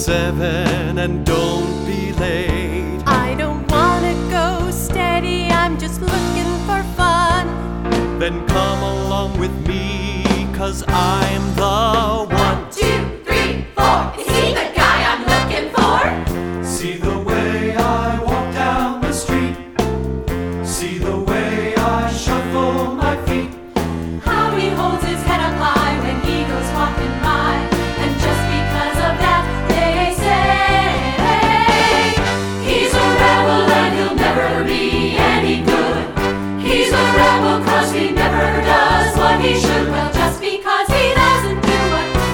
7 and don't be late. I don't wanna go steady, I'm just looking for fun. Then come along with me, 'cause I'm the one. 2, 3, 4. Is he the guy I'm looking for? See the way I walk down the street. See the way I shuffle my feet. How he holds his head up high when he goes walking by. And just because of that, they say he's a rebel and he'll never be any good. He's a rebel 'cause he never does what he should. Well, just because he doesn't do what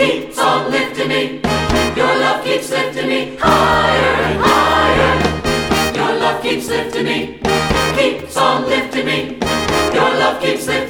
keeps on lifting me. Your love keeps lifting me higher and higher. Your love keeps lifting me, keeps on lifting me. Your love keeps lifting me.